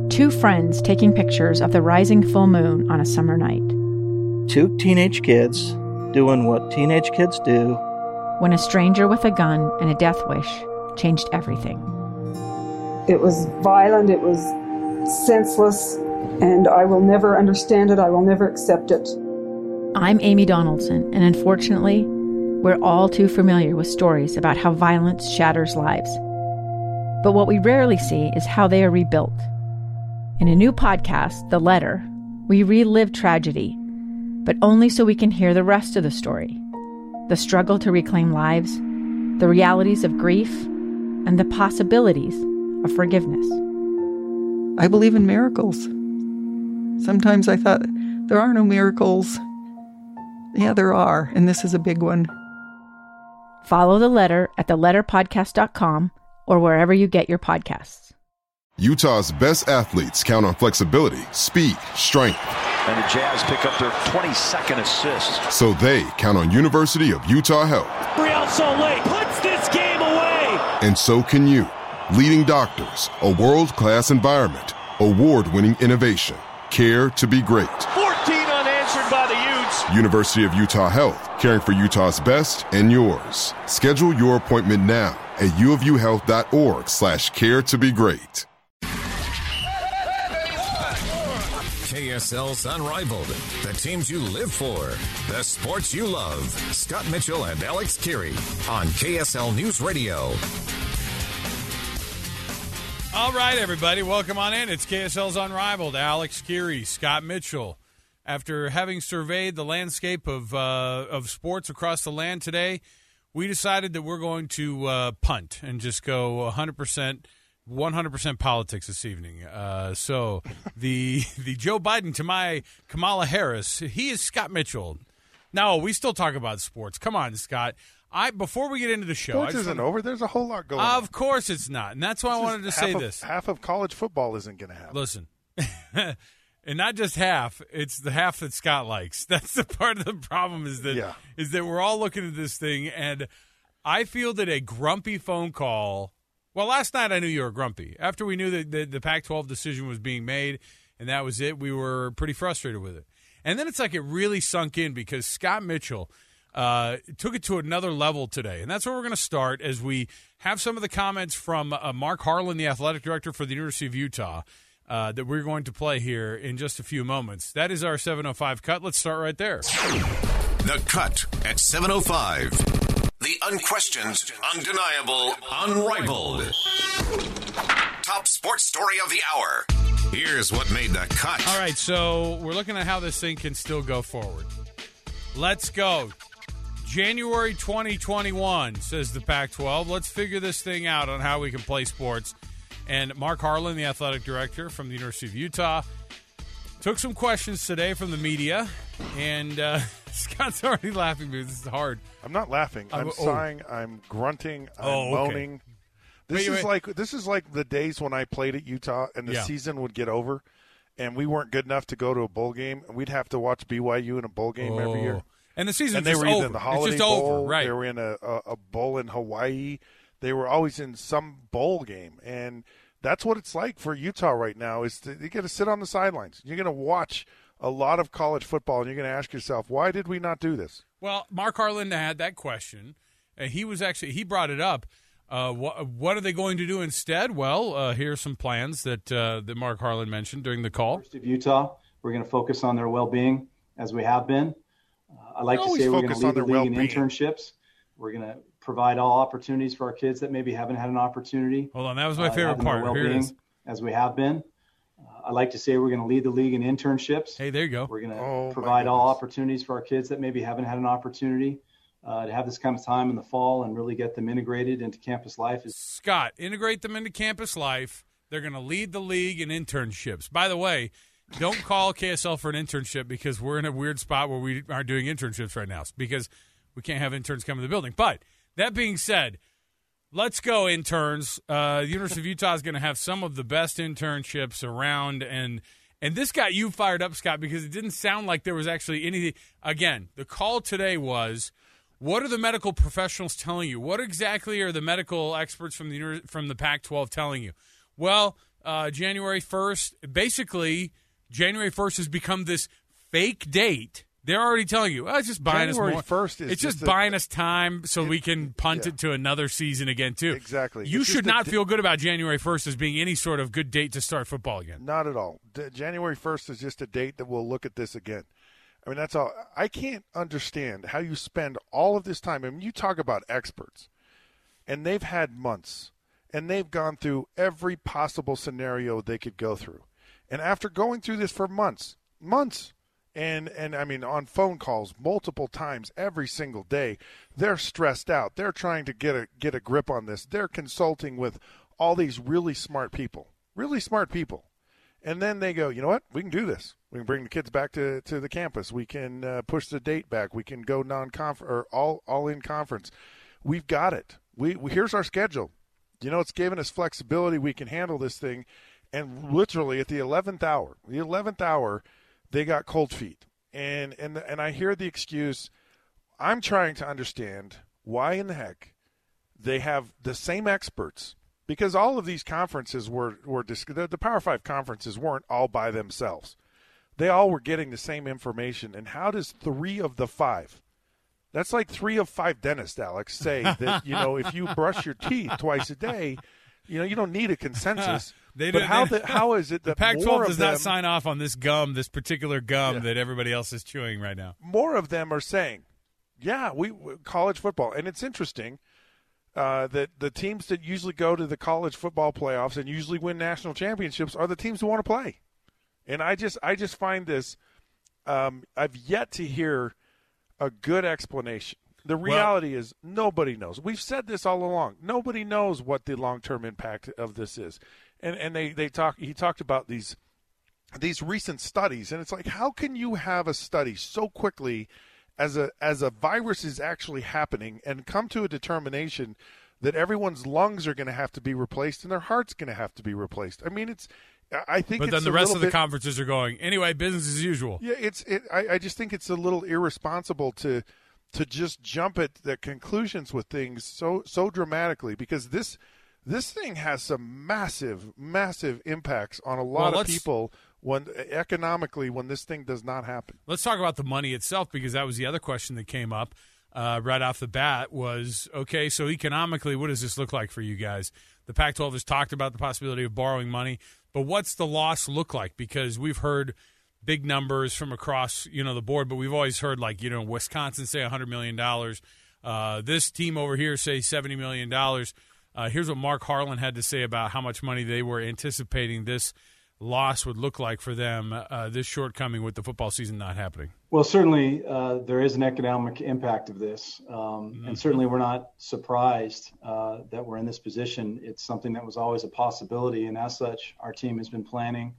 Two friends taking pictures of the rising full moon on a summer night. Two teenage kids doing what teenage kids do. When a stranger with a gun and a death wish changed everything. It was violent, it was senseless, and I will never understand it, I will never accept it. I'm Amy Donaldson, and unfortunately, we're all too familiar with stories about how violence shatters lives. But what we rarely see is how they are rebuilt. In a new podcast, The Letter, we relive tragedy, but only so we can hear the rest of the story. The struggle to reclaim lives, the realities of grief, and the possibilities of forgiveness. I believe in miracles. Sometimes I thought, there are no miracles. Yeah, there are, and this is a big one. Follow The Letter at theletterpodcast.com or wherever you get your podcasts. Utah's best athletes count on flexibility, speed, strength. And the Jazz pick up their 22nd assist. So they count on University of Utah Health. Real Soleil puts this game away. And so can you. Leading doctors, a world-class environment, award-winning innovation, care to be great. 14 unanswered by the Utes. University of Utah Health, caring for Utah's best and yours. Schedule your appointment now at uofuhealth.org/care to be great. KSL's Unrivaled, the teams you live for, the sports you love. Scott Mitchell and Alex Keary on KSL News Radio. All right, everybody, welcome on in. It's KSL's Unrivaled. Alex Keary, Scott Mitchell. After having surveyed the landscape of sports across the land today, we decided that we're going to punt and just go 100% politics this evening. So the Joe Biden to my Kamala Harris, he is Scott Mitchell. No, we still talk about sports. Come on, Scott. Before we get into the show, sports isn't over. There's a whole lot going on. Of course it's not, and that's why I wanted to say this. Half of college football isn't going to happen. Listen, and not just half; it's the half that Scott likes. That's the part of the problem is that we're all looking at this thing, and I feel that a grumpy phone call. Well, last night I knew you were grumpy. After we knew that the Pac-12 decision was being made, and that was it, we were pretty frustrated with it. And then it's like it really sunk in because Scott Mitchell took it to another level today. And that's where we're going to start as we have some of the comments from Mark Harlan, the athletic director for the University of Utah, that we're going to play here in just a few moments. That is our 7:05 cut. Let's start right there. The Cut at 7:05. The unquestioned, undeniable, unrivaled. Top sports story of the hour. Here's what made the cut. All right, so we're looking at how this thing can still go forward. Let's go. January 2021, says the Pac-12. Let's figure this thing out on how we can play sports. And Mark Harlan, the athletic director from the University of Utah, took some questions today from the media, and Scott's already laughing because this is hard. I'm not laughing. I'm sighing. I'm grunting. I'm moaning. This is like the days when I played at Utah and the season would get over, and we weren't good enough to go to a bowl game, and we'd have to watch BYU in a bowl game every year. And the season they were either in the Holiday Bowl, over, right? They were in a bowl in Hawaii. They were always in some bowl game, and that's what it's like for Utah right now. Is you get to sit on the sidelines. You're going to watch a lot of college football, and you're going to ask yourself, why did we not do this? Well, Mark Harlan had that question. He brought it up. What are they going to do instead? Well, here's some plans that Mark Harlan mentioned during the call. University of Utah, we're going to focus on their well-being as we have been. I like to say we're going to lead the league in internships. We're going to provide all opportunities for our kids that maybe haven't had an opportunity. Hold on, that was my favorite part. Here it is. As we have been. I like to say we're going to lead the league in internships. Hey, there you go. We're going to provide all opportunities for our kids that maybe haven't had an opportunity to have this kind of time in the fall and really get them integrated into campus life. Scott, integrate them into campus life. They're going to lead the league in internships. By the way, don't call KSL for an internship because we're in a weird spot where we aren't doing internships right now because we can't have interns come to the building. But that being said, let's go, interns. The University of Utah is going to have some of the best internships around, and this got you fired up, Scott, because it didn't sound like there was actually anything. Again, the call today was, what are the medical professionals telling you? What exactly are the medical experts from the Pac-12 telling you? Well, January 1st. Basically, January 1st has become this fake date. They're already telling you, it's just buying January us more. 1st is it's just buying us time so we can punt it to another season again, too. Exactly. You should not feel good about January 1st as being any sort of good date to start football again. Not at all. January 1st is just a date that we'll look at this again. I mean, that's all. I can't understand how you spend all of this time. I mean, you talk about experts, and they've had months, and they've gone through every possible scenario they could go through. And after going through this for months, and I mean, on phone calls multiple times every single day, they're stressed out. They're trying to get a grip on this. They're consulting with all these really smart people. And then they go, you know what? We can do this. We can bring the kids back to the campus. We can push the date back. We can go non-conference or all in conference. We've got it. Here's our schedule. You know, it's given us flexibility. We can handle this thing. And literally at the 11th hour, they got cold feet. And I hear the excuse. I'm trying to understand why in the heck they have the same experts, because all of these conferences were the Power 5 conferences weren't all by themselves. They all were getting the same information. And how does 3 of the 5, that's like 3 of 5 dentists, Alex, say that, you know, if you brush your teeth twice a day, you know, you don't need a consensus. How is it that the Pac-12 more of does them, not sign off on this particular gum that everybody else is chewing right now? More of them are saying, yeah, we college football. And it's interesting that the teams that usually go to the college football playoffs and usually win national championships are the teams who want to play. And I just find this I've yet to hear a good explanation. The reality is nobody knows. We've said this all along. Nobody knows what the long-term impact of this is. And he talked about these recent studies, and it's like, how can you have a study so quickly as a virus is actually happening and come to a determination that everyone's lungs are going to have to be replaced and their heart's going to have to be replaced? I mean, but then the rest of the conferences are going, anyway, business as usual. Yeah, I just think it's a little irresponsible to just jump at the conclusions with things so dramatically, because this thing has some massive impacts on a lot of people economically when this thing does not happen. Let's talk about the money itself, because that was the other question that came up right off the bat was, okay, so economically, what does this look like for you guys? The Pac-12 has talked about the possibility of borrowing money, but what's the loss look like? Because we've heard big numbers from across, the board, but we've always heard, Wisconsin say $100 million. This team over here say $70 million. Here's what Mark Harlan had to say about how much money they were anticipating this loss would look like for them, this shortcoming with the football season not happening. Well, certainly there is an economic impact of this, and certainly we're not surprised that we're in this position. It's something that was always a possibility, and as such, our team has been planning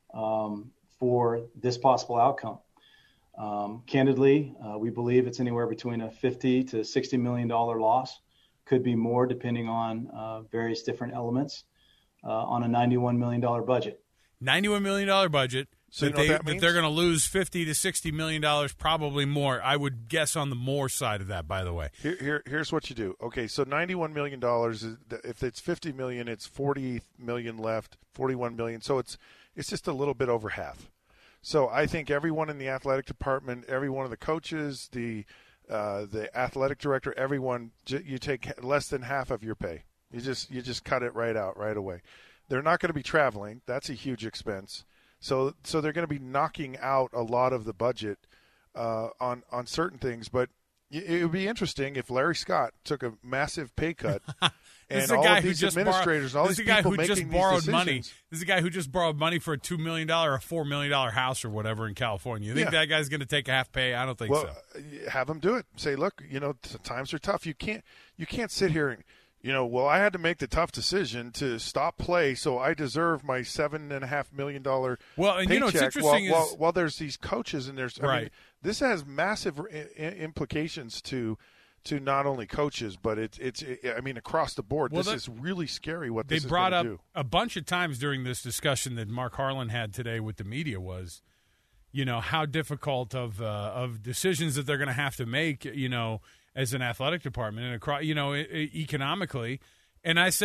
for this possible outcome. Candidly, we believe it's anywhere between a $50 to $60 million loss. Could be more depending on various different elements on a $91 million budget. $91 million budget. So that they're going to lose $50 to $60 million, probably more. I would guess on the more side of that, by the way. Here's what you do. Okay, so $91 million, if it's $50 million, it's $40 million left, $41 million. So it's just a little bit over half. So I think everyone in the athletic department, every one of the coaches, the athletic director, everyone, you take less than half of your pay. You just cut it right out right away. They're not going to be traveling. That's a huge expense. So they're going to be knocking out a lot of the budget on certain things. But it would be interesting if Larry Scott took a massive pay cut. And all of these administrators, all these people making these decisions. Money. This is a guy who just borrowed money for a $2 million or a $4 million house or whatever in California. You think that guy's going to take a half pay? I don't think so. Have him do it. Say, look, times are tough. You can't sit here and, I had to make the tough decision to stop play, so I deserve my $7.5 million paycheck. It's interesting while there's these coaches and there's I mean, this has massive implications to not only coaches, but it's across the board. This is really scary what this is going to do. They brought up a bunch of times during this discussion that Mark Harlan had today with the media was, how difficult of decisions that they're going to have to make, as an athletic department and across, economically. And I said,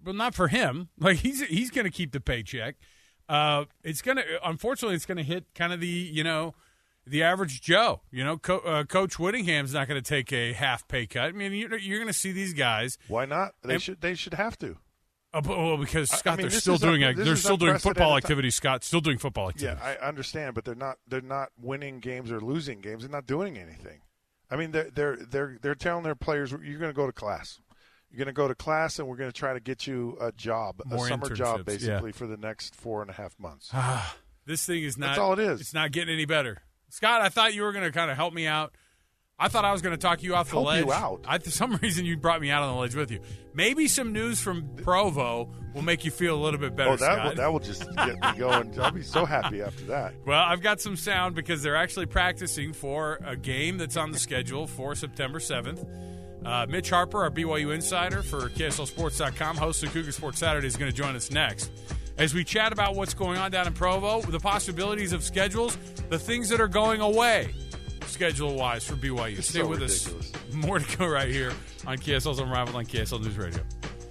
well, not for him. Like he's going to keep the paycheck. Unfortunately, it's going to hit kind of the average Joe. Coach Whittingham's not going to take a half pay cut. I mean, you're going to see these guys. Why not? They should have to. Because Scott, they're still doing football activities. Scott, still doing football activities. Yeah, I understand, but they're not winning games or losing games. They're not doing anything. I mean, they're telling their players, you're going to go to class. You're going to go to class, and we're going to try to get you a job, a summer job, basically, for the next 4.5 months. This thing is not. That's all it is. It's not getting any better. Scott, I thought you were going to kind of help me out. I thought I was going to talk you off the ledge. Help you out? For some reason, you brought me out on the ledge with you. Maybe some news from Provo will make you feel a little bit better, Scott. That will just get me going. I'll be so happy after that. Well, I've got some sound because they're actually practicing for a game that's on the schedule for September 7th. Mitch Harper, our BYU insider for KSLSports.com, host of Cougar Sports Saturday, is going to join us next. As we chat about what's going on down in Provo, the possibilities of schedules, the things that are going away schedule-wise for BYU. It's Stay so with ridiculous. us. More to go right here on KSL's Unrivaled on KSL News Radio.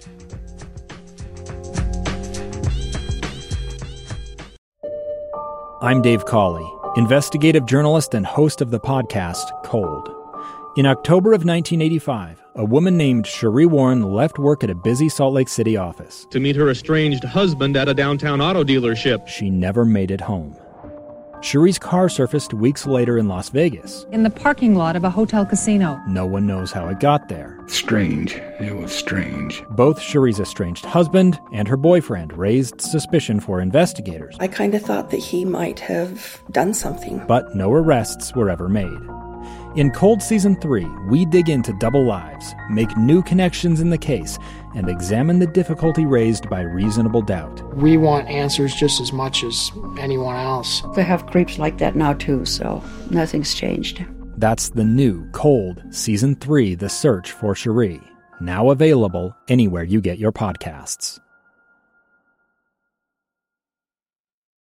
I'm Dave Cawley, investigative journalist and host of the podcast Cold. In October of 1985, a woman named Cherie Warren left work at a busy Salt Lake City office to meet her estranged husband at a downtown auto dealership. She never made it home. Cherie's car surfaced weeks later in Las Vegas. In the parking lot of a hotel casino. No one knows how it got there. Strange. It was strange. Both Cherie's estranged husband and her boyfriend raised suspicion for investigators. I kind of thought that he might have done something. But no arrests were ever made. In Cold Season 3, we dig into double lives, make new connections in the case, and examine the difficulty raised by reasonable doubt. We want answers just as much as anyone else. They have creeps like that now too, so nothing's changed. That's the new Cold Season 3, The Search for Cherie, now available anywhere you get your podcasts.